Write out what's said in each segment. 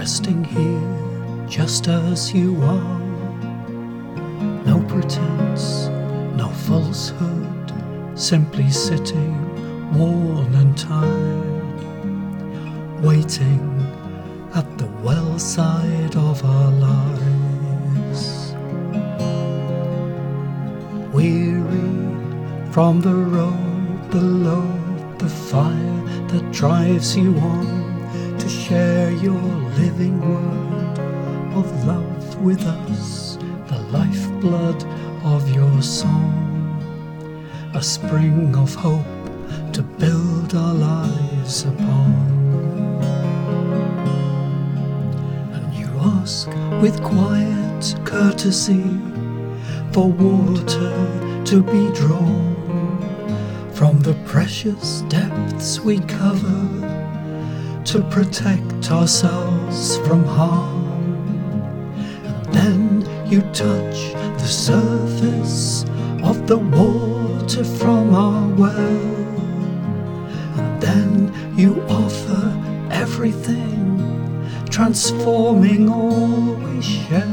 resting here just as you are. No pretense, no falsehood, simply sitting worn and tired, waiting at the well side of our lives. Weary from the road below, the fire that drives you on to share your living word of love with us, the lifeblood of your song, a spring of hope to build our lives upon. And you ask with quiet courtesy for water to be drawn from the precious depths we cover to protect ourselves from harm. And then you touch the surface of the water from our well, and then you offer everything, transforming all we share.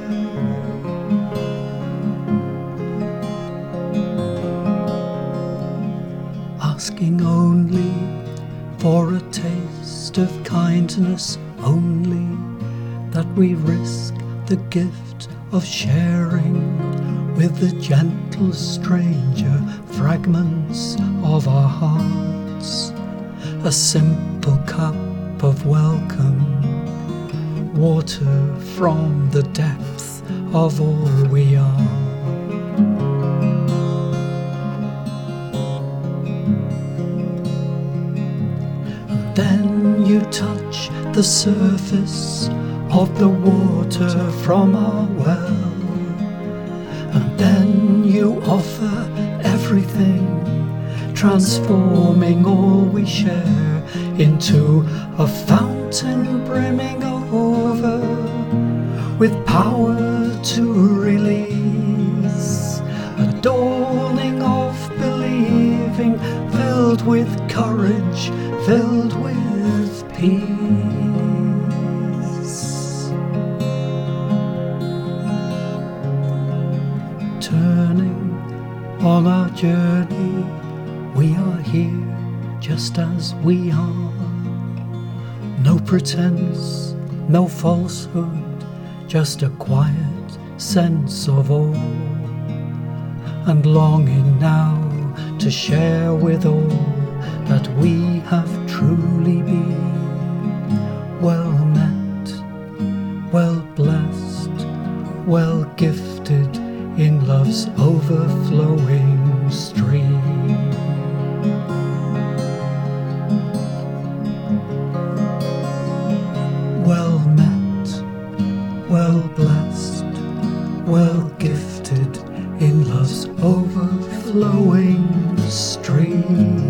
Asking only for a taste of kindness, only that we risk the gift of sharing with the gentle stranger fragments of our hearts, a simple cup of welcome, water from the depth of all we are. Then you touch the surface of the water from our well, and then you offer everything, transforming all we share into a fountain brimming over with power to release, a dawning of believing, filled with courage, filled with peace. Turning on our journey, we are here just as we are. No pretense, no falsehood, just a quiet sense of awe, and longing now to share with all that we have truly been. Well met, well blessed, well gifted in love's overflowing stream. Well met, well blessed, well gifted in love's overflowing stream.